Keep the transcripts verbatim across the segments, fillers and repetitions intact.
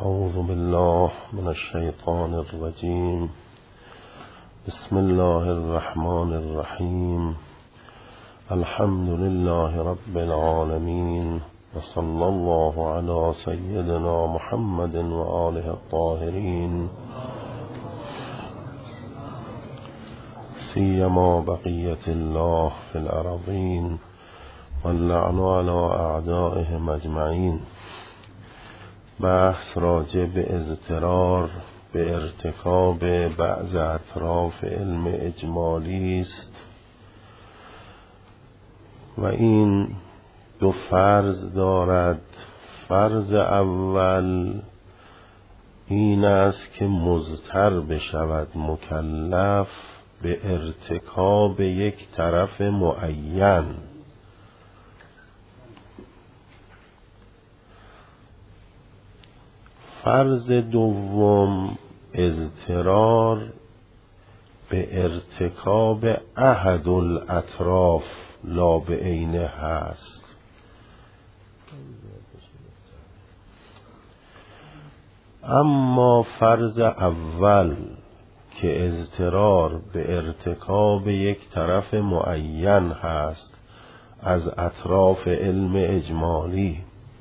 اعوذ بالله من الشیطان الرجیم. بسم الله الرحمن الرحیم. الحمد لله رب العالمین و صلی الله علی سیدنا محمد و آله الطاهرین، سیما بقیت الله فی الارضین واللعن علی اعدائهم اجمعین. بحث راجع به اضطرار به ارتکاب بعض اطراف علم اجمالی است و این دو فرض دارد. فرض اول این است که مضطر بشود مکلف به ارتکاب یک طرف معین. فرض دوم اضطرار به ارتکاب احد الاطراف لا به عینه هست. اما فرض اول که اضطرار به ارتکاب یک طرف معین هست از اطراف علم اجمالی،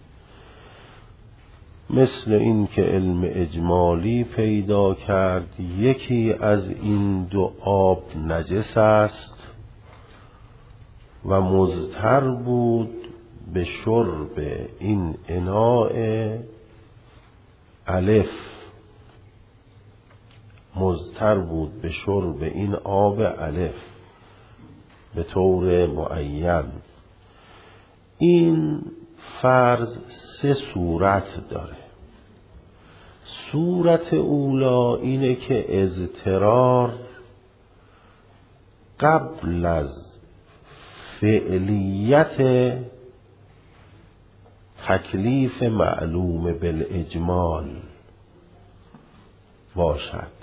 مثل این که علم اجمالی پیدا کرد یکی از این دو آب نجس است و مضطر بود به شرب این اناء الف، مضطر بود به شرب این آب الف به طور معین. این فرض سه صورت داره. صورت اولا اینه که اضطرار قبل از فعلیت تکلیف معلوم بالاجمال باشد.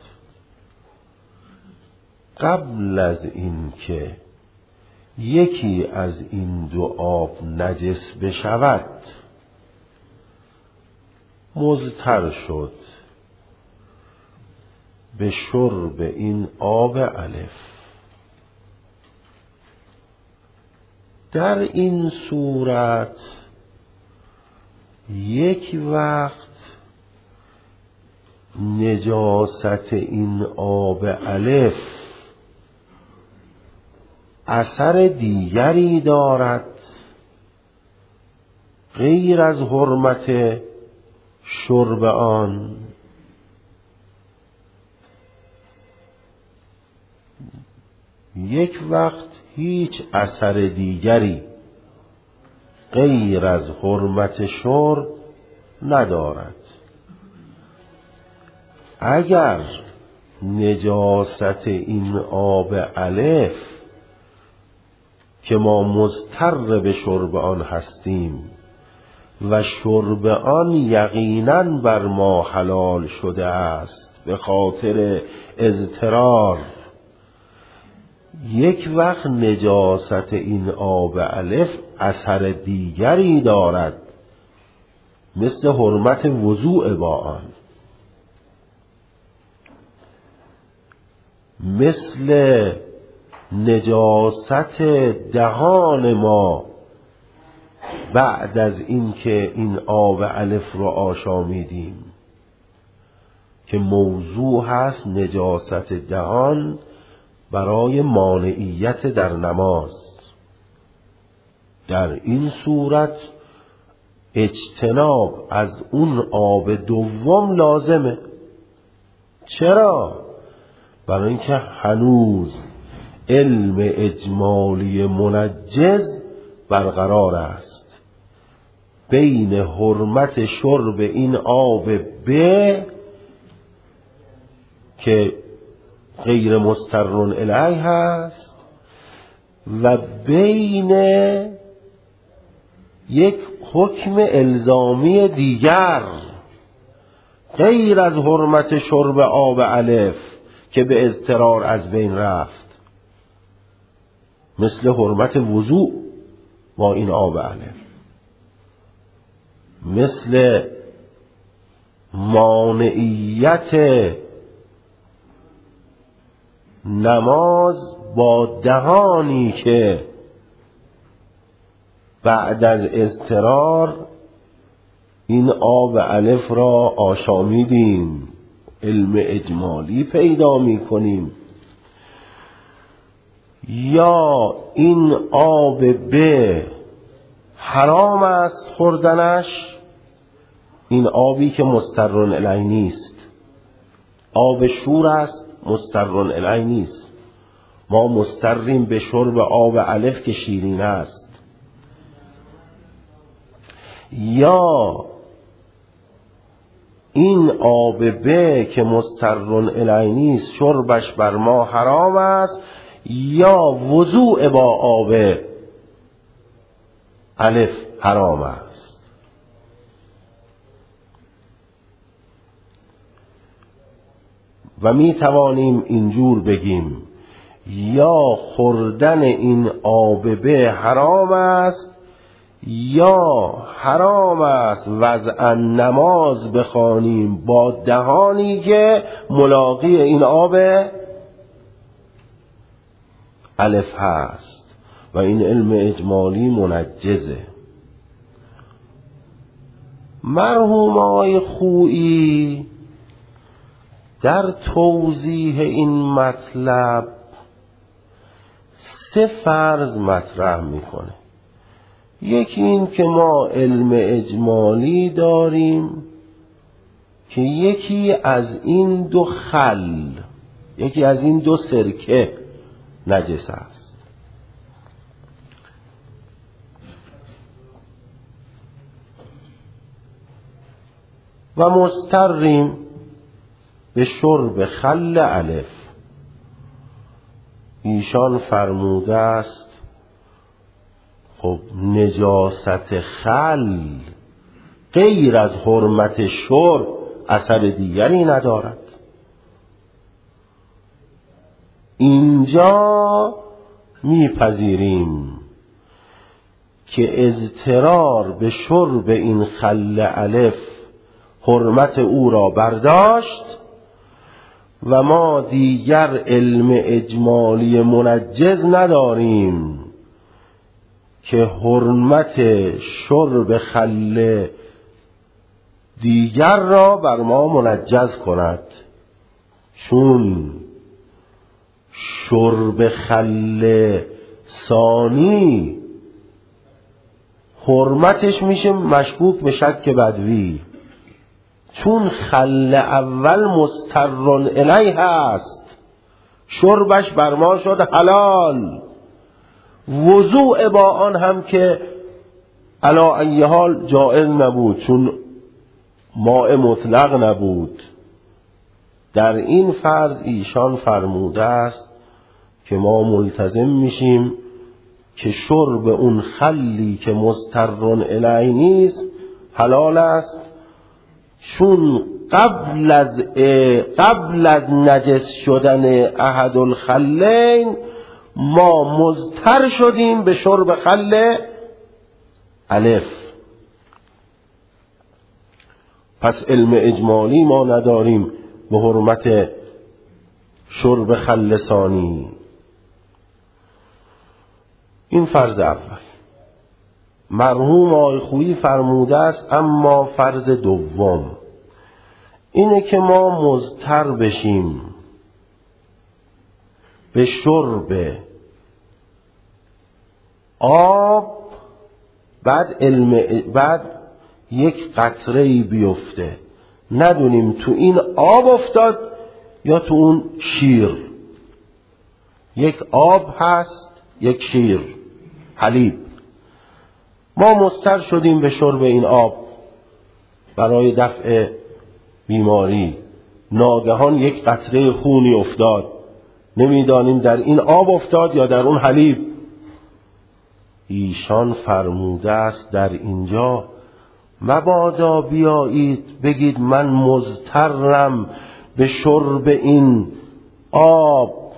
قبل از این که یکی از این دو آب نجس بشود مضطر شد به شرب این آب الف. در این صورت یک وقت نجاست این آب الف اثر دیگری دارد غیر از حرمت شرب آن. یک وقت هیچ اثر دیگری غیر از حرمت شرب ندارد. اگر نجاست این آب الف که ما مضطر به شرب آن هستیم و شرب آن یقیناً بر ما حلال شده است به خاطر اضطرار، یک وقت نجاست این آب الف اثر دیگری دارد مثل حرمت وضوء با آن، مثل نجاست دهان ما بعد از اینکه این آب الف رو آشامیدیم که موضوع هست نجاست دهان برای مانعیت در نماز. در این صورت اجتناب از اون آب دوم لازمه. چرا؟ برای اینکه هنوز علم اجمالی منجز برقرار است بین حرمت شرب این آب ب که غیر مضطر الیه هست و بین یک حکم الزامی دیگر غیر از حرمت شرب آب الف که به اضطرار از بین رفت، مثل حرمت وضوء با این آب الف، مثل مانعیت نماز با دهانی که بعد از اضطرار این آب الف را آشامیدیم، علم اجمالی پیدا می کنیم، یا این آب ب حرام است خوردنش، این آبی که مضطر الیه نیست، آب شور است مضطر الیه نیست، ما مضطریم به شرب آب الف که شیرین است، یا این آب ب که مضطر الیه نیست شربش بر ما حرام است، یا وضوء با آب الف حرام است. و می توانیم اینجور بگیم یا خوردن این آب ب حرام است، یا حرام است وضع نماز بخوانیم با دهانی که ملاقی این آب الف هست و این علم اجمالی منجزه. مرحوم آقای خویی در توضیح این مطلب سه فرض مطرح میکنه. یکی این که ما علم اجمالی داریم که یکی از این دو خل، یکی از این دو سرکه نجس است. و مضطریم به شرب خل الف. ایشان فرموده است خب نجاست خل غیر از حرمت شرب اثر دیگری ندارد. اینجا میپذیریم که اضطرار به شرب این خل الف حرمت او را برداشت و ما دیگر علم اجمالی منجز نداریم که حرمت شرب خل دیگر را بر ما منجز کند، چون شرب خل ثانی حرمتش میشه مشکوک به شک بدوی، چون خل اول مضطر الیه هست شربش بر ما شد حلال. وضوء با آن هم که علا ای حال جائز نبود چون ماء مطلق نبود. در این فرض ایشان فرموده است که ما ملتزم میشیم که شرب اون خلی که مضطر الیه نیست حلال است، چون قبل از قبل از نجس شدن احد الخلین ما مضطر شدیم به شرب خل الف. پس علم اجمالی ما نداریم به حرمت شرب خل ثانی. این فرض اول. مرحوم آقای خویی فرموده است اما فرض دوم اینه که ما مضطر بشیم به شرب آب، بعد علم بعد یک قطره‌ای بیفته ندونیم تو این آب افتاد یا تو اون شیر. یک آب هست یک شیر حلیب، ما مضطر شدیم به شرب این آب برای دفع بیماری، ناگهان یک قطره خونی افتاد، نمیدانیم در این آب افتاد یا در اون حلیب. ایشان فرموده است در اینجا مبادا بیایید بگید من مضطرم به شرب این آب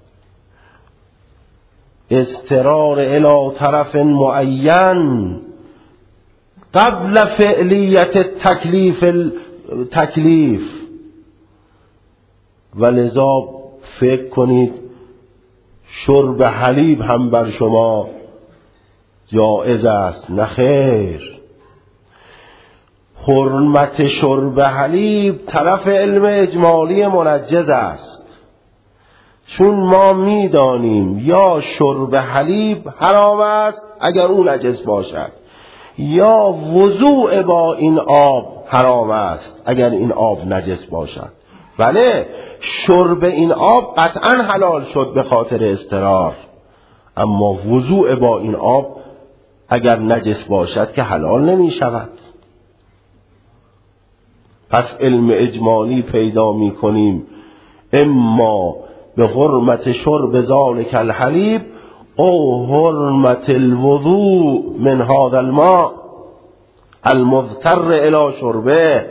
اضطرار الی طرف معین قبل فعلیت تکلیف تکلیف. و لذا فکر کنید شرب حلیب هم بر شما جایز است؟ نه خیر. حرمت شرب حلیب طرف علم اجمالی منجز است، چون ما میدانیم یا شرب حلیب حرام است اگر او نجس باشد، یا وضوء با این آب حرام است اگر این آب نجس باشد. بله، شرب این آب قطعا حلال شد به خاطر اضطرار، اما وضوء با این آب اگر نجس باشد که حلال نمی شود. پس علم اجمالی پیدا می کنیم اما به حرمت شرب ذالک الحلیب او حرمت الوضوء من هذا الماء المضطر الی شربه.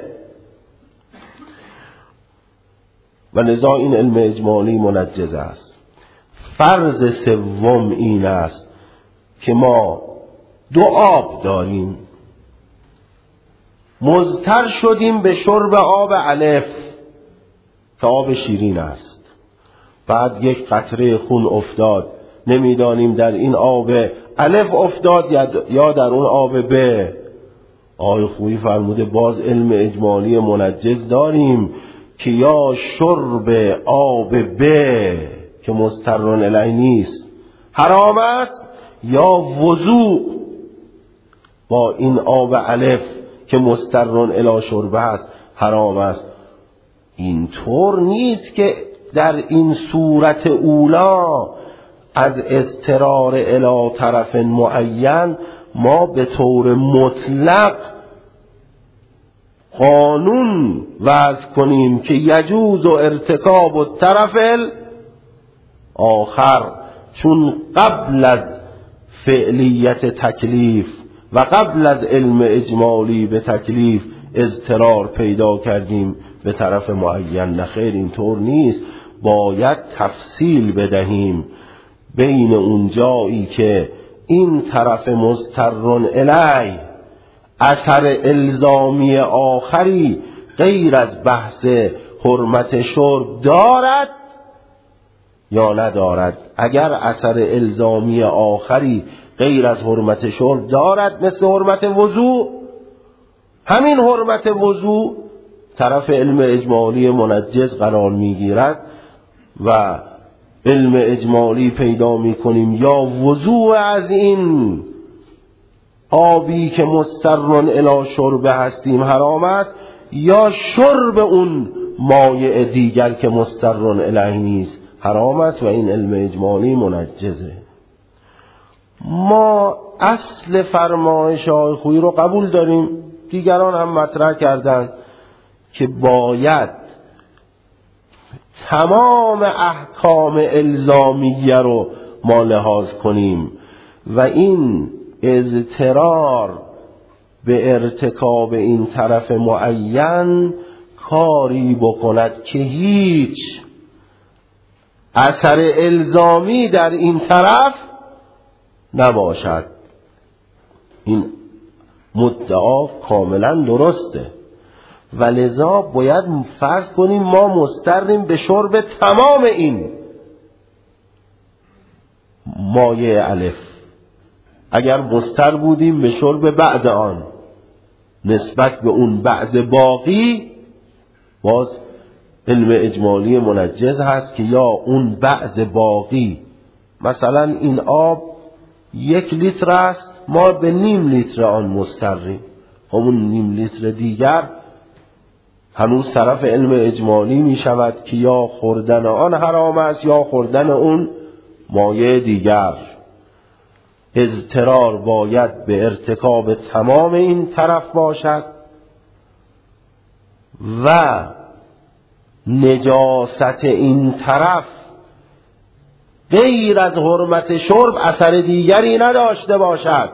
و لذا این علم اجمالی منجز است. فرض سوم این است که ما دو آب داریم، مضطر شدیم به شرب آب الف که آب شیرین است، بعد یک قطره خون افتاد، نمیدانیم در این آب الف افتاد یا در اون آب ب. آقای خویی فرموده باز علم اجمالی منجز داریم که یا شرب آب ب که مضطرون الیه نیست حرام است، یا وضوء با این آب الف که مضطرون الی شربه است حرام است. اینطور نیست که در این صورت اولا از اضطرار الی طرف معین ما به طور مطلق قانون وضع کنیم که یجوز و ارتکاب و طرف آخر، چون قبل از فعلیت تکلیف و قبل از علم اجمالی به تکلیف اضطرار پیدا کردیم به طرف معین. نخیر، اینطور نیست. باید تفصیل بدهیم بین اون جایی که این طرف مضطرون الی اثر الزامی آخری غیر از بحث حرمت شرب دارد یا ندارد. اگر اثر الزامی آخری غیر از حرمت شرب دارد مثل حرمت وضوء، همین حرمت وضوء طرف علم اجمالی منجز قرار میگیرد و علم اجمالی پیدا میکنیم یا وضوء از این آبی که مضطرون الی شربه هستیم حرام است، یا شرب اون مایع دیگر که مضطرون الیه نیست حرام است و این علم اجمالی منجزه. ما اصل فرمایش آقای خویی رو قبول داریم، دیگران هم مطرح کردند که باید تمام احکام الزامیه رو ما لحاظ کنیم و این اضطرار به ارتکاب این طرف معین کاری بکند که هیچ اثر الزامی در این طرف نباشد. این مدعا کاملا درسته و لذا باید فرض کنیم ما مضطریم به شرب تمام این مایع الف. اگر مضطر بودیم به شرب بعض آن نسبت به اون بعض باقی، باز علم اجمالی منجز هست که یا اون بعض باقی، مثلا این آب یک لیتر است، ما به نیم لیتر آن مضطریم، همون نیم لیتر دیگر هنوز طرف علم اجمالی می شود که یا خوردن آن حرام است یا خوردن اون مایع دیگر. اضطرار باید به ارتکاب تمام این طرف باشد و نجاست این طرف غیر از حرمت شرب اثر دیگری نداشته باشد.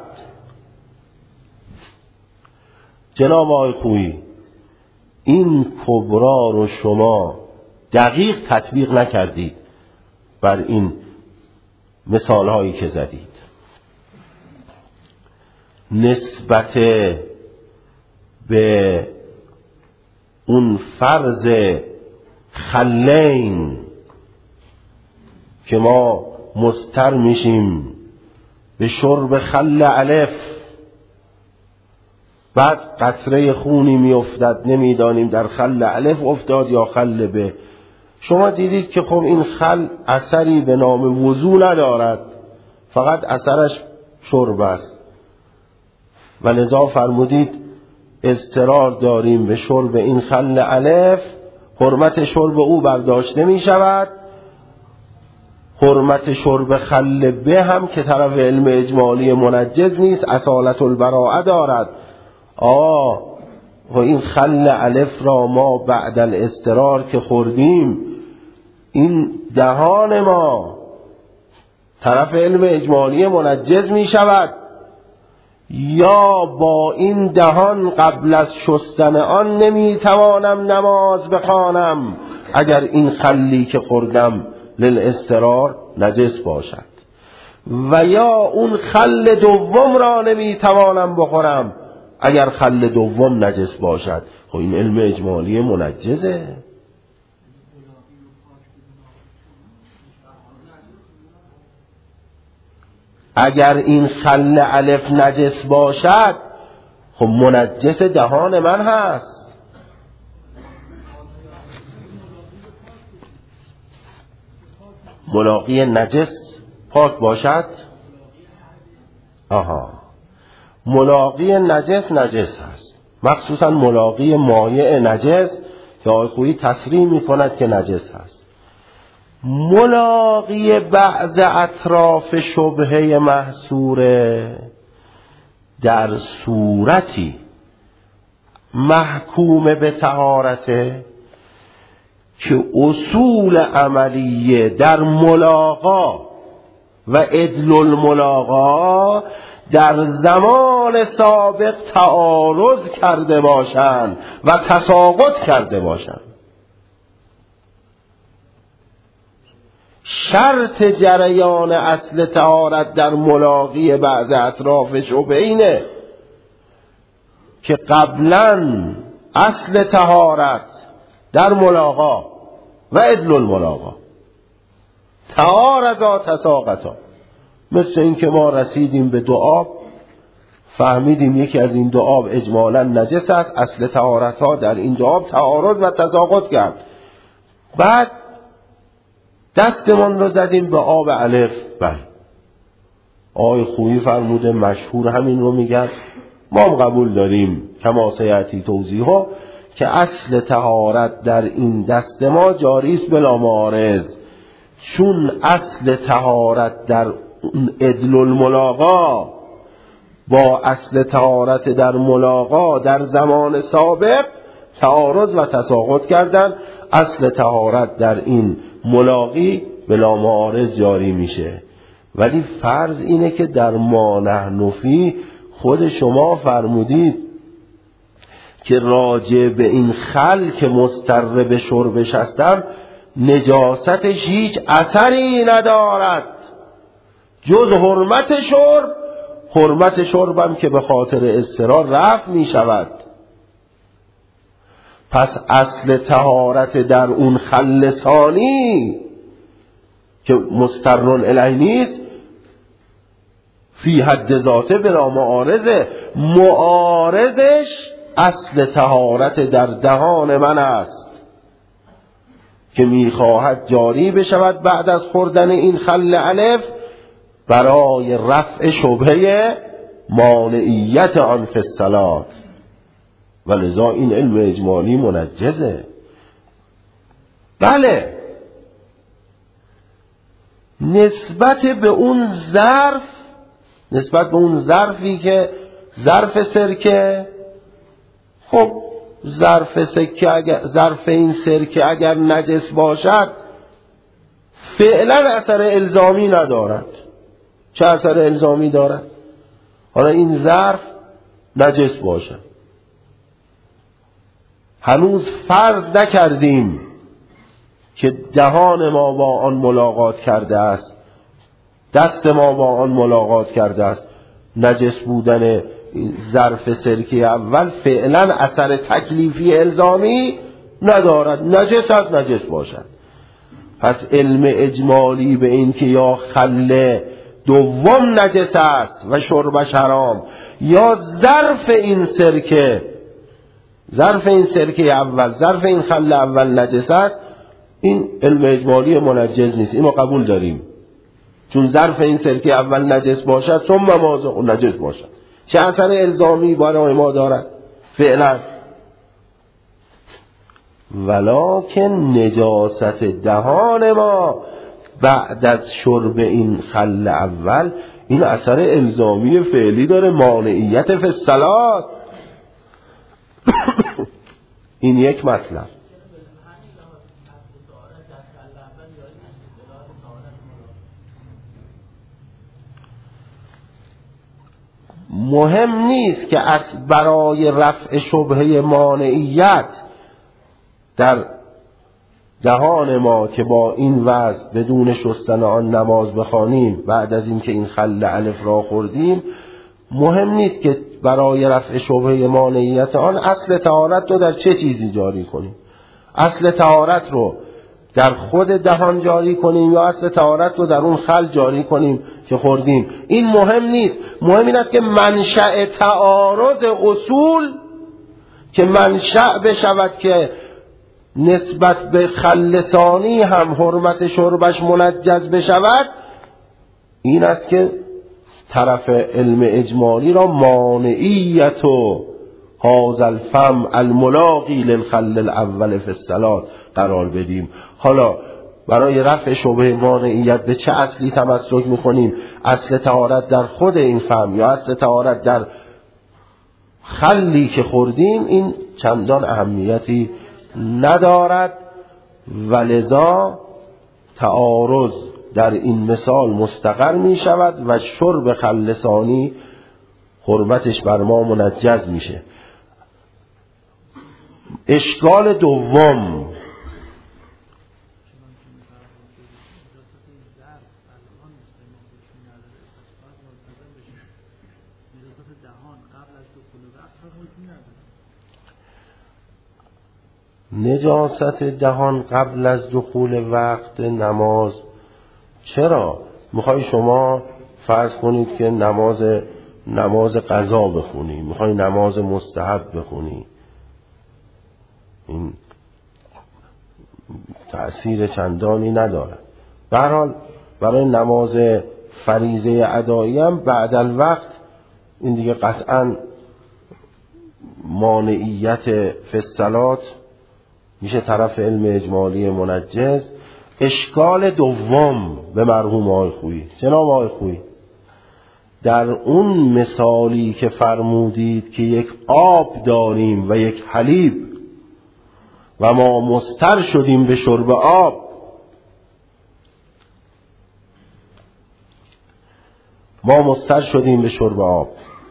جناب آقای خویی، این کبرا رو شما دقیق تطبیق نکردید بر این مثال هایی که زدید. نسبت به اون فرض خلین که ما مضطر میشیم به شرب خل الف، بعد قطره خونی میافتد نمیدانیم در خل الف افتاد یا خل ب. شما دیدید که خب این خل اثری به نام وضو ندارد، فقط اثرش شرب است و لذا فرمودید اضطرار داریم به شرب این خل الف، حرمت شرب او برداشته می شود. حرمت شرب خل به هم که طرف علم اجمالی منجز نیست، اصالت البراءه دارد. آه و این خل الف را ما بعد الاضطرار که خوردیم، این دهان ما طرف علم اجمالی منجز می شود یا با این دهان قبل از شستن آن نمی توانم نماز بخوانم اگر این خلی که خوردم للاضطرار نجس باشد، و یا اون خل دوم را نمی توانم بخورم اگر خل دوم نجس باشد. خب این علم اجمالی منجزه. اگر این خل الف نجس باشد خب منجس دهان من هست. ملاقی نجس پاک باشد؟ آها، ملاقی نجس نجس هست، مخصوصا ملاقی مایع نجس که آقای خویی تصریح می کند که نجس هست. ملاقی بعض اطراف شبهه محصوره در صورتی محکوم به طهارته که اصول عملیه در ملاقا و عدل الملاقا در زمان سابق تعارض کرده باشند و تساقط کرده باشند. شرط جریان اصل طهارت در ملاقی بعض اطراف شبهه اینه که قبلا اصل طهارت در ملاقا و عدل الملاقا تعارضا تساقطا، مثل این که ما رسیدیم به دو آب، فهمیدیم یکی از این دو آب اجمالا نجس است، اصل طهارت ها در این دو آب تعارض و تساقط کرد، بعد دستمان رو زدیم به آب الف. بله آقای خویی فرموده مشهور همین رو میگن، ما هم قبول داریم کما سیأتی توضیحا که اصل طهارت در این دست ما جاری است بلا معارض، چون اصل طهارت در عدل الملاقا با اصل طهارت در ملاقا در زمان سابق تعارض و تساقط کردن، اصل طهارت در این ملاقی بلا معارض جاری میشه. ولی فرض اینه که در ما نحن فیه خود شما فرمودید که راجع به این خل که مضطر به شربش هستم نجاستش هیچ اثری ندارد جز حرمت شرب، حرمت شربم که به خاطر اضطرار رفع می شود. پس اصل طهارت در اون خل ثانی که مسترن الیه نیست فی حد ذاته بلا معارضه، معارضش اصل طهارت در دهان من است که میخواهد جاری بشود بعد از خوردن این خل الف برای رفع شبهه مانعیت آن فی الصلاة، ولذا این علم اجمالی منجزه. بله نسبت به اون ظرف، نسبت به اون ظرفی که ظرف سرکه، خب ظرف سرکه اگر ظرف این سرکه اگر نجس باشد فعلا اثر الزامی ندارد. چه اثر الزامی دارد؟ حالا این ظرف نجس باشد، هنوز فرض نکردیم که دهان ما با آن ملاقات کرده است، دست ما با آن ملاقات کرده است، نجس بودن ظرف سرکه اول فعلا اثر تکلیفی الزامی ندارد، نجس از نجس باشد. پس علم اجمالی به این که یا خل دوم نجس است و شربش حرام یا ظرف این سرکه ظرف این سرکه اول ظرف این خل اول نجس است، این علم اجمالی منجز نیست، اینو قبول داریم، چون ظرف این سرکه اول نجس باشد ثم مازه نجس باشد. چه اثر الزامی برای ما دارد فعلا؟ ولکن نجاست دهان ما بعد از شرب این خل اول این اثر الزامی فعلی داره، مانعیت فی الصلاة. این یک مطلب. مهم نیست که از برای رفع شبهه مانعیت در دهان ما که با این وضع بدون شستن آن نماز بخوانیم بعد از اینکه این خل الف را خوردیم، مهم نیست که برای رفع شبهه مانعیت آن اصل طهارت رو در چه چیزی جاری کنیم. اصل طهارت رو در خود دهان جاری کنیم یا اصل طهارت رو در اون خل جاری کنیم که خوردیم، این مهم نیست. مهم این است که منشأ تعارض اصول که منشأ بشود که نسبت به خل ثانی هم حرمت شربش منجز بشود، این است که طرف علم اجمالی را مانعیت و هذا الفم الملاقی للخل الاول فی الصلاة قرار بدیم. حالا برای رفع شبهه مانعیت به چه اصلی تمسک میکنیم؟ اصل طهارت در خود این فم یا اصل طهارت در خلی که خوردیم، این چندان اهمیتی ندارد و لذا تعارض در این مثال مستقر می شود و شرب خل ثانی حرمتش بر ما منجز میشه. اشکال دوم، نجاست دهان قبل از دخول وقت نماز. چرا؟ میخوای شما فرض کنید که نماز نماز قضا بخونی، میخوای نماز مستحب بخونی، این تأثیر چندانی نداره. به هر حال برای نماز فریضه ادایی هم بعد الوقت این دیگه قطعا مانعیت فی الصلاة میشه طرف علم اجمالی منجز. اشکال دوم به مرحوم آقای خویی. جناب آقای خویی، در اون مثالی که فرمودید که یک آب داریم و یک حلیب و ما مضطر شدیم به شرب آب، ما مضطر شدیم به شرب آب،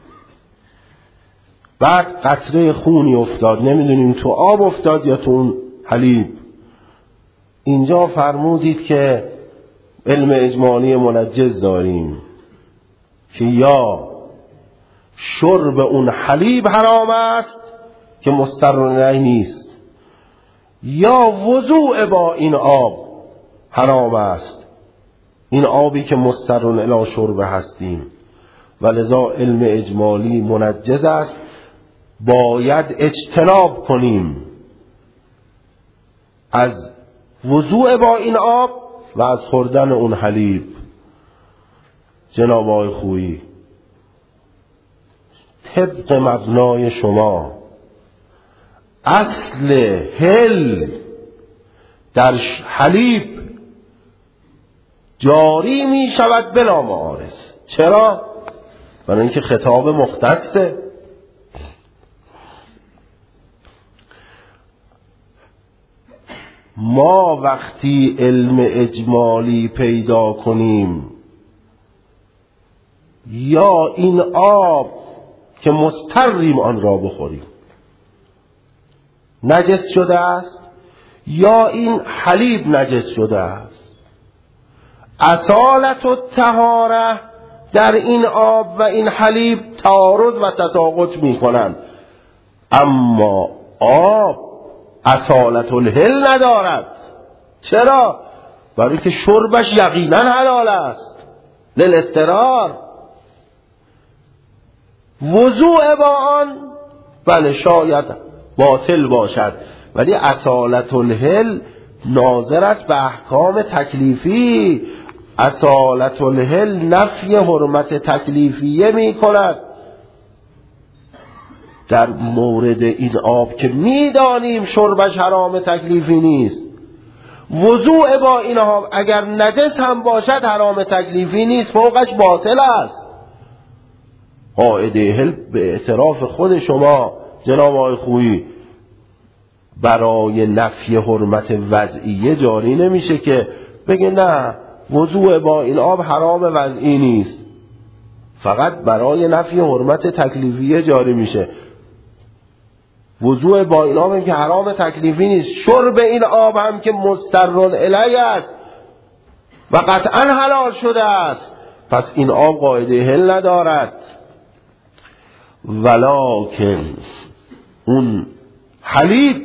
بعد قطره خونی افتاد، نمیدونیم تو آب افتاد یا تو اون حلیب. اینجا فرمودید که علم اجمالی منجز داریم که یا شرب اون حلیب حرام است که مضطر الیه نیست، یا وضوء با این آب حرام است، این آبی که مضطر الی شرب هستیم، و لذا علم اجمالی منجز است، باید اجتناب کنیم از وضوء با این آب و از خوردن اون حلیب. جناب آقای خویی، طبق مبنای شما اصل هل در حلیب جاری می شود بلا معارض. چرا؟ برای اینکه خطاب مختصه. ما وقتی علم اجمالی پیدا کنیم یا این آب که مضطریم آن را بخوریم نجس شده است یا این حلیب نجس شده است، اصالت و طهاره در این آب و این حلیب تعارض و تساقط میکنند. اما آب اصالت الحل ندارد. چرا؟ برای که شربش یقینا حلال است للاضطرار. وضوء با آن بله شاید باطل باشد، ولی اصالت الحل ناظر است به احکام تکلیفی. اصالت الحل نفی حرمت تکلیفیه می کند. در مورد این آب که میدانیم شربش حرام تکلیفی نیست، وضوء با این آب اگر نجس هم باشد حرام تکلیفی نیست، فوقش باطل است. قاعده حل به اعتراف خود شما جناب آقای خویی برای نفی حرمت وضعیه جاری نمیشه که بگه نه وضوء با این آب حرام وضعی نیست، فقط برای نفی حرمت تکلیفیه جاری میشه. وضوء با این آب که حرام تکلیفی نیست، شرب این آب هم که مضطر الیه است و قطعا حلال شده است، پس این آب قاعده حل ندارد. ولکن اون حلیب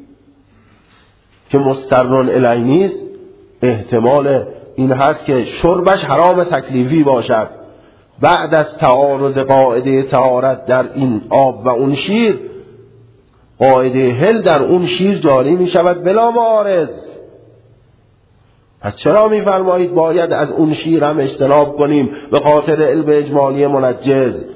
که مضطر الیه نیست، احتمال این هست که شربش حرام تکلیفی باشد. بعد از تعارض قاعده طهارت در این آب و اون شیر، قاعده حل در اون شیر جاری می شود بلا معارض. پس چرا می فرمایید باید از اون شیر هم اجتناب کنیم به خاطر علم اجمالی منجز؟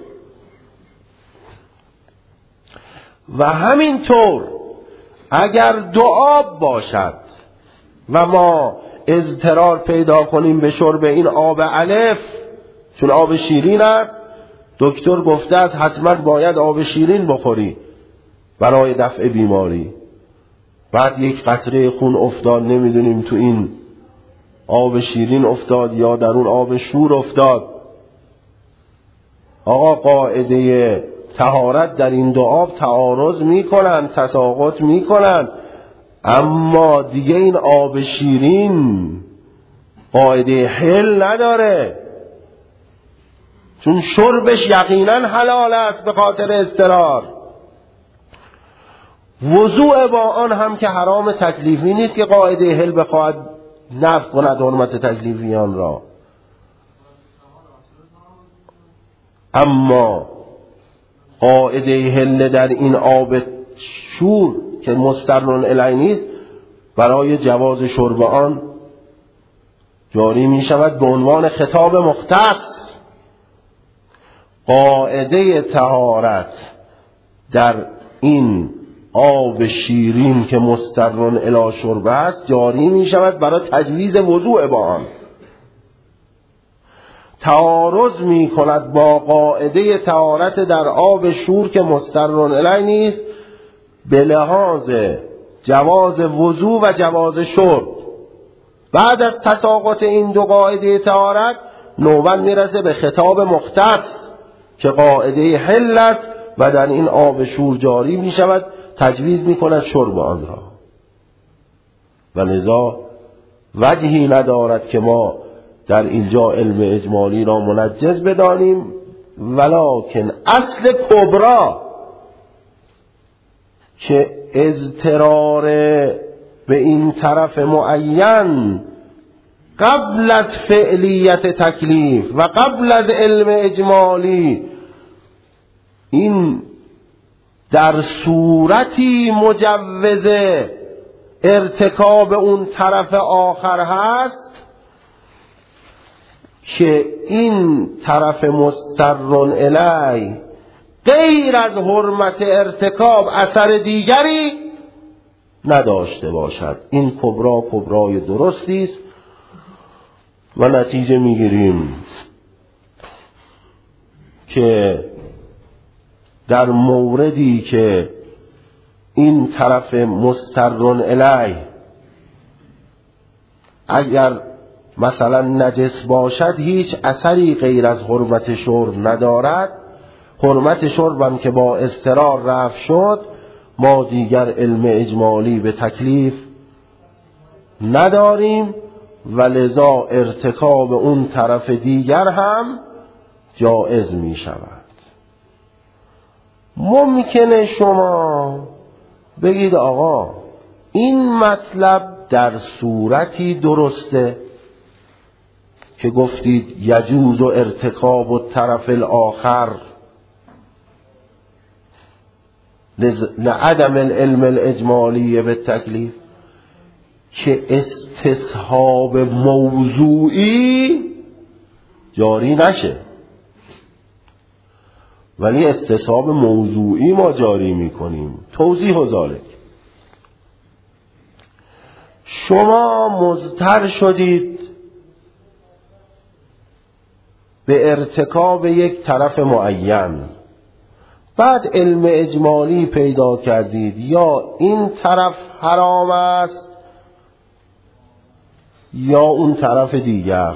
و همینطور اگر دو آب باشد و ما اضطرار پیدا کنیم به شرب این آب الف، چون آب شیرین است، دکتر گفته است حتما باید آب شیرین بخوری برای دفع بیماری، بعد یک قطره خون افتاد، نمیدونیم تو این آب شیرین افتاد یا در اون آب شور افتاد، آقا قاعده طهارت در این دو آب تعارض میکنن، تساقط میکنن، اما دیگه این آب شیرین قاعده حل نداره، چون شربش یقینا حلال است به خاطر اضطرار. وضوء با آن هم که حرام تکلیفی نیست که قاعده حل بخواهد نفی کند حرمت تکلیفیان را، اما قاعده حل در این آب شور که مضطر الیه نیست برای جواز شرب آن جاری می شود به عنوان خطاب مختص. قاعده طهارت در این آب شیرین که مضطر الی شرب است جاری می شود برای تجویز وضوء با آن. تعارض می کند با قاعده طهارت در آب شور که مضطر الیه نیست به لحاظ جواز وضوء و جواز شرب. بعد از تساقط این دو قاعده طهارت نوبت میرسه به خطاب مختص که قاعده حل است و در این آب شور جاری می شود، تجویز می کند شرب آن را. و لذا وجهی ندارد که ما در اینجا علم اجمالی را منجز بدانیم، ولکن اصل کبرا که اضطرار به این طرف معین قبل از فعلیت تکلیف و قبل از علم اجمالی، این در صورتی مجوز ارتکاب اون طرف آخر هست که این طرف مضطر الیه غیر از حرمت ارتکاب اثر دیگری نداشته باشد. این کبرا کبرای درستی است و نتیجه میگیریم که در موردی که این طرف مضطر الیه اگر مثلا نجس باشد هیچ اثری غیر از حرمت شرب ندارد، حرمت شرب هم که با اضطرار رفع شد، ما دیگر علم اجمالی به تکلیف نداریم و لذا ارتکاب اون طرف دیگر هم جائز می شود. ممکنه شما بگید آقا این مطلب در صورتی درسته که گفتید یجوز و ارتکاب و طرف الاخر لعدم العلم الاجمالی به تکلیف، که استصحاب موضوعی جاری نشه، ولی استصحاب موضوعی ما جاری میکنیم. توضیح و ذالک، شما مضطر شدید به ارتکاب یک طرف معین، بعد علم اجمالی پیدا کردید یا این طرف حرام است یا اون طرف دیگر.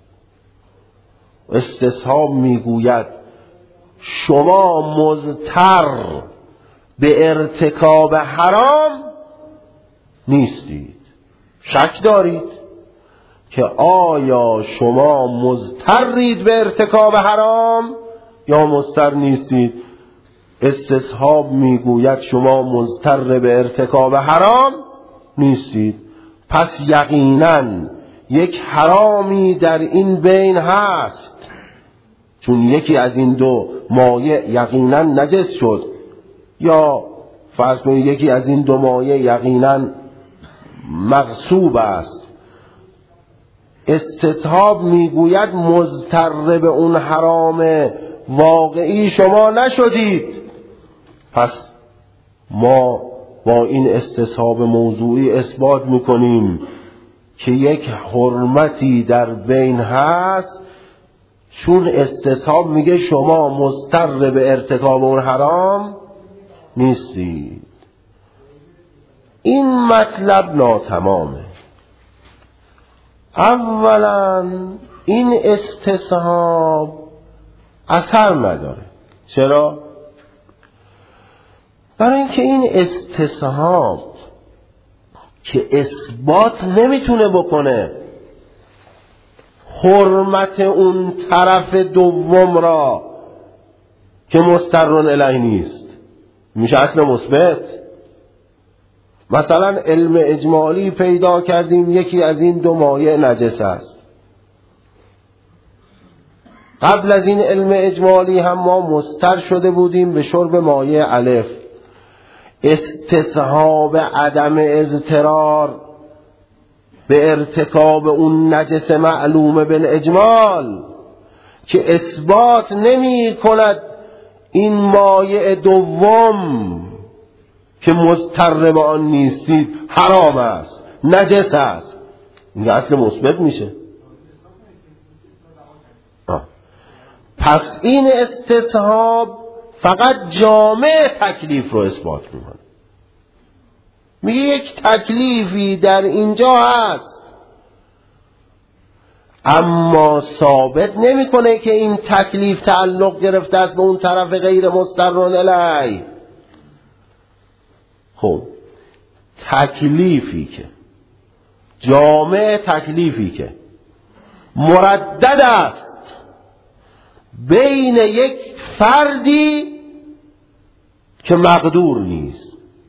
استصحاب میگوید شما مضطر به ارتکاب حرام نیستید. شک دارید که آیا شما مضطرید به ارتکاب حرام یا مضطر نیستید؟ استصحاب میگوید شما مضطر به ارتکاب حرام نیستید، پس یقیناً یک حرامی در این بین هست، چون یکی از این دو مایع یقیناً نجس شد، یا فرض کنید یکی از این دو مایع یقیناً مغصوب است. استصحاب میگوید مضطر به اون حرام واقعی شما نشدید، پس ما با این استصحاب موضوعی اثبات میکنیم که یک حرمتی در بین هست، چون استصحاب میگه شما مضطر به ارتکاب اون حرام نیستید. این مطلب ناتمامه. اولا این استصحاب اثر نداره. چرا؟ برای اینکه این استصحاب که اثبات نمیتونه بکنه حرمت اون طرف دوم را که مسترن الیه نیست، میشه اصل مثبت. مثلا علم اجمالی پیدا کردیم یکی از این دو مایع نجس است. قبل از این علم اجمالی هم ما مضطر شده بودیم به شرب مایع الف. استصحاب عدم اضطرار به ارتکاب اون نجس معلوم بالاجمال که اثبات نمی کند این مایع دوم که مضطر به آن نیستید حرام است، نجس است، این اصل مثبت میشه. آه. پس این استصحاب فقط جامع تکلیف رو اثبات میکنه. میگه یک تکلیفی در اینجا هست، اما ثابت نمیکنه که این تکلیف تعلق گرفته است به اون طرف غیر مسترن الیه. خب تکلیفی که جامع تکلیفی که مردد است بین یک فردی که مقدور نیست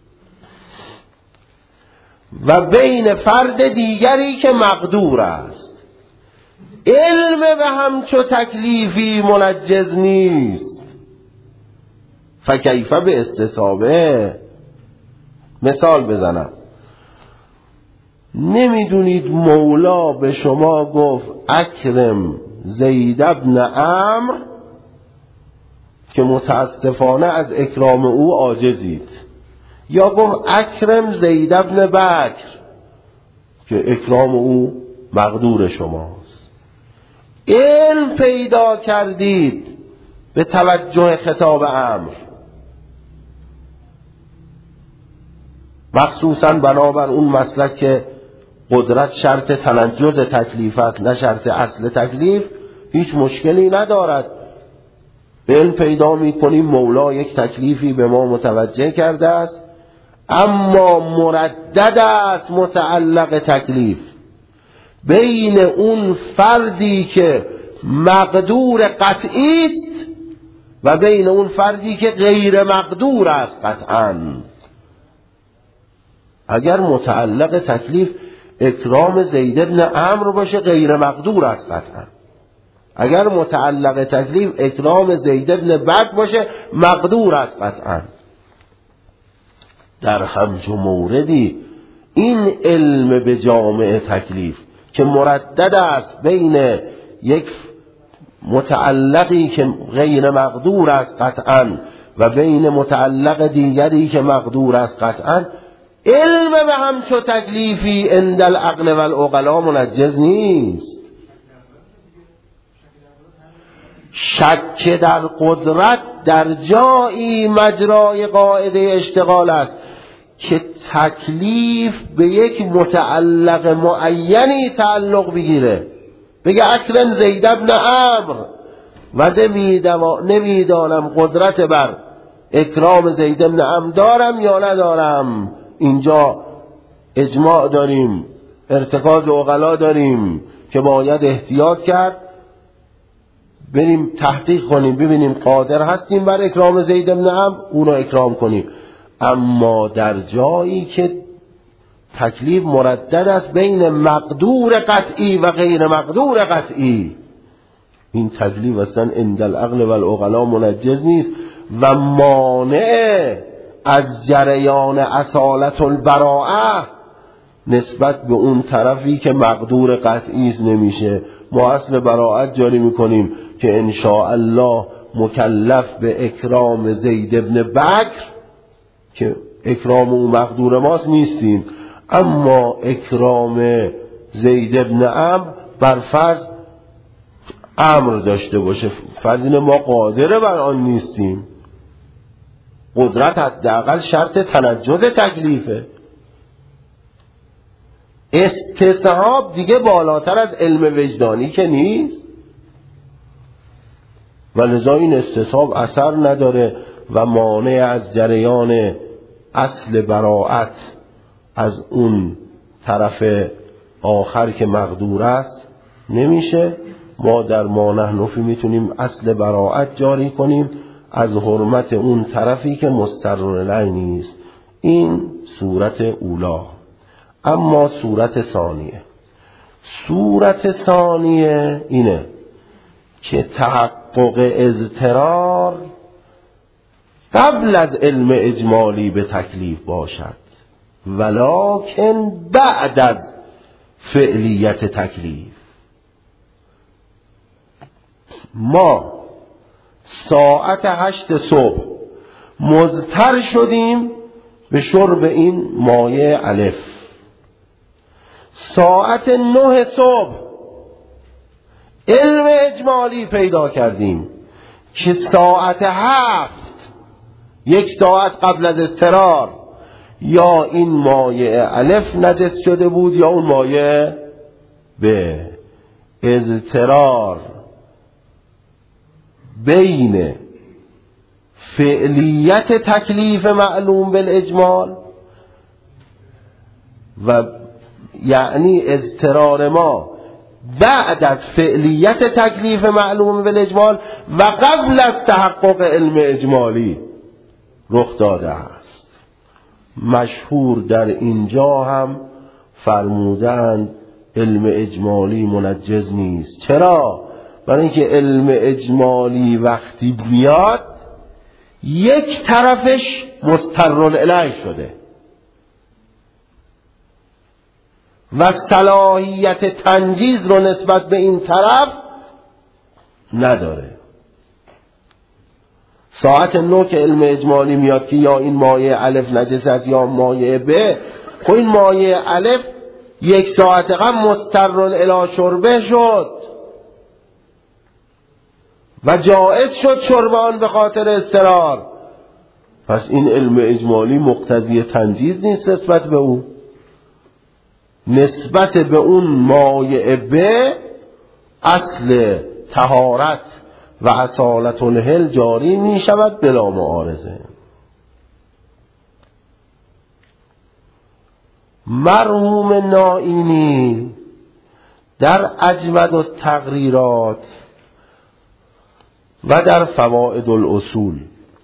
و بین فرد دیگری که مقدور است، علم به همچو تکلیفی منجز نیست، فکیف به استصحابه. مثال بزنم، نمیدونید مولا به شما گفت اکرم زید ابن عمرو که متاسفانه از اکرام او عاجزید، یا گفت اکرم زید ابن بکر که اکرام او مقدور شماست. علم پیدا کردید به توجه خطاب امر، مخصوصاً بنابر اون مسلک که قدرت شرط تنجز تکلیف است نه شرط اصل تکلیف، هیچ مشکلی ندارد. علم پیدا می کنیم مولا یک تکلیفی به ما متوجه کرده است، اما مردد است متعلق تکلیف بین اون فردی که مقدور قطعی است و بین اون فردی که غیر مقدور است قطعاً. اگر متعلق تکلیف اکرام زید بن عمرو باشه غیر مقدور است قطعاً. اگر متعلق تکلیف اکرام زید بن بکر باشه مقدور است قطعاً. در همچون موردی این علم به جامع تکلیف که مردد است بین یک متعلقی که غیر مقدور است قطعاً و بین متعلق دیگری که مقدور است قطعاً، علم به همچو تکلیفی عند العقل و العقلا منجز نیست. شک در قدرت در جایی مجرای قاعده اشتغال است که تکلیف به یک متعلق معینی تعلق بگیره، بگه اکرم زید بن عمرو و نمیدانم قدرت بر اکرام زید بن عمرو دارم یا ندارم. اینجا اجماع داریم، ارتکاز عقلا داریم که باید احتیاط کرد، بریم تحقیق کنیم ببینیم قادر هستیم بر اکرام زید بن عمرو، اون رو اکرام کنیم. اما در جایی که تکلیف مردد است بین مقدور قطعی و غیر مقدور قطعی، این تکلیف اصلا عند العقل و العقلا منجز نیست و مانع از جریان اصالت البراءه نسبت به اون طرفی که مقدور قطعی است نمیشه. ما اصل براءت جاری میکنیم که ان شاء الله مکلف به اکرام زید بن بکر که اکرام اون مقدور ماست نیستیم، اما اکرام زید بن عمرو بر فرض امر داشته باشه، فرض اینه ما قادر بر آن نیستیم. قدرت حداقل شرط تنجز تکلیفه. استصحاب دیگه بالاتر از علم وجدانی که نیست و لذا این استصحاب اثر نداره و مانع از جریان اصل براءت از اون طرف آخر که مقدور است نمیشه. ما در ما نحن فی میتونیم اصل براءت جاری کنیم از حرمت اون طرفی که مستر الیه نیست. این صورت اولا. اما صورت ثانیه، صورت ثانیه اینه که تحقق اضطرار قبل از علم اجمالی به تکلیف باشد ولکن بعد از فعلیت تکلیف. ما ساعت هشت صبح مضطر شدیم به شرب این مایع الف، ساعت نه صبح علم اجمالی پیدا کردیم که ساعت هفت یک ساعت قبل از اضطرار یا این مایع الف نجس شده بود یا اون مایع به اضطرار بین فعلیت تکلیف معلوم بالاجمال و یعنی اضطرار ما بعد از فعلیت تکلیف معلوم بالاجمال و قبل از تحقق علم اجمالی رخ داده است. مشهور در اینجا هم فرمودند علم اجمالی منجز نیست. چرا؟ برای اینکه علم اجمالی وقتی میاد یک طرفش مستر الیه شده و صلاحیت تنجیز رو نسبت به این طرف نداره. ساعت نو که علم اجمالی میاد که یا این مایع الف نجس است یا مایع ب، خب این مایع الف یک ساعت قبل مستر الی شربه شد و جائز شد شربان به خاطر اضطرار، پس این علم اجمالی مقتضی تنجیز نیست نسبت به اون. نسبت به اون مایع به اصل طهارت و اصالت الحل جاری می شود بلا معارضه. مرحوم نائینی در اجود التقریرات و در فوائد الاصول.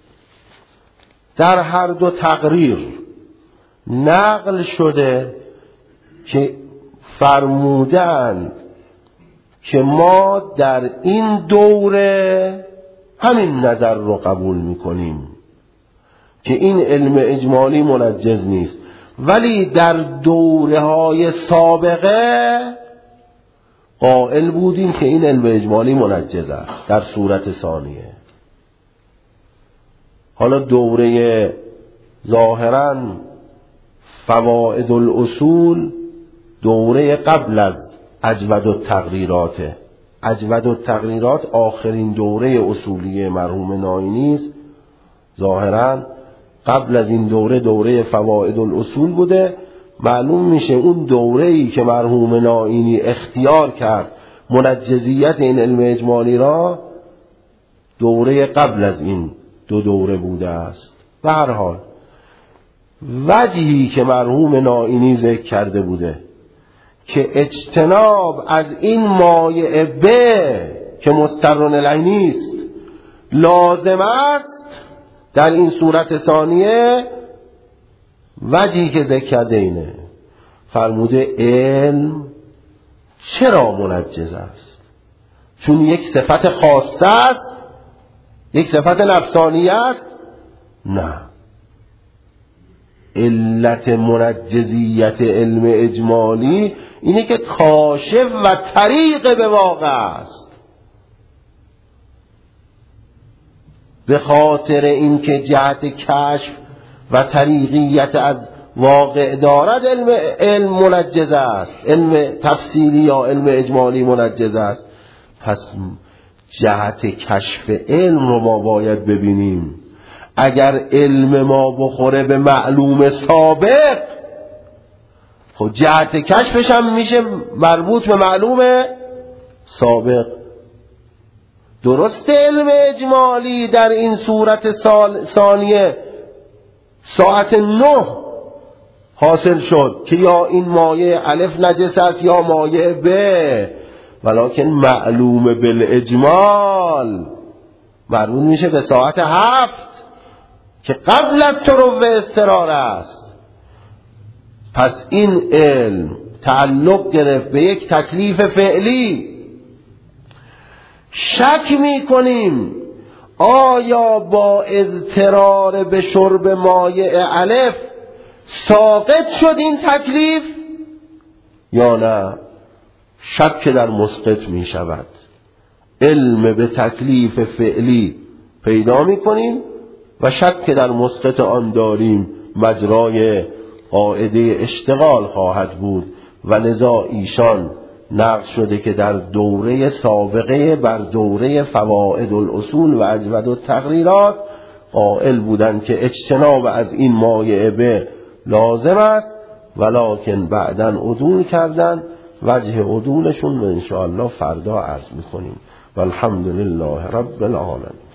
در هر دو تقریر نقل شده که فرمودند که ما در این دوره همین نظر رو قبول میکنیم که این علم اجمالی منجز نیست، ولی در دوره های سابقه قائل بودیم که این علم اجمالی منجز است در صورت ثانیه. حالا دوره ظاهراً فوائد الاصول دوره قبل از اجود التقریرات. اجود التقریرات آخرین دوره اصولی مرحوم نائینی است. ظاهراً قبل از این دوره دوره فوائد الاصول بوده. معلوم میشه اون دوره‌ای که مرحوم نائینی اختیار کرد منجزیت این علم اجمالی را دوره قبل از این دو دوره بوده است. به هر حال وجهی که مرحوم نائینی ذکر کرده بوده که اجتناب از این مایع به که مضطر الیه نیست لازم است در این صورت ثانیه، وجهی که ذکر کرده اینه، فرموده علم چرا منجز است؟ چون یک صفت خاصه است، یک صفت نفسانیه است؟ نه، علت منجزیت علم اجمالی اینه که کاشف و طریق به واقع است. به خاطر اینکه جهت کشف و طریقیت از واقع دارد علم علم منجز است، علم تفصیلی یا علم اجمالی منجز است. پس جهت کشف علم رو ما باید ببینیم. اگر علم ما بخوره به معلوم سابق، خب جهت کشفش هم میشه مربوط به معلوم سابق. درست علم اجمالی در این صورت ثانیه ساعت نه حاصل شد که یا این مایع الف نجس است یا مایع ب، ولکن معلوم بالاجمال مربوط میشه به ساعت هفت که قبل از شروع اضطرار است. پس این علم تعلق گرفت به یک تکلیف فعلی. شک میکنیم آیا با اضطرار به شرب مایع الف ساقط شد این تکلیف یا نه؟ شک در مسقط می شود. علم به تکلیف فعلی پیدا می کنیم و شک در مسقط آن داریم مجرای قاعده اشتغال خواهد بود و لذا ایشان نقل شده که در دوره سابقه بر دوره فوائد الاصول و اجود التقریرات قائل بودند که اجتناب از این مایع به لازم است، ولکن بعداً عدول کردند. وجه عدولشون رو انشاءالله فردا عرض میکنیم. والحمدلله رب العالمین.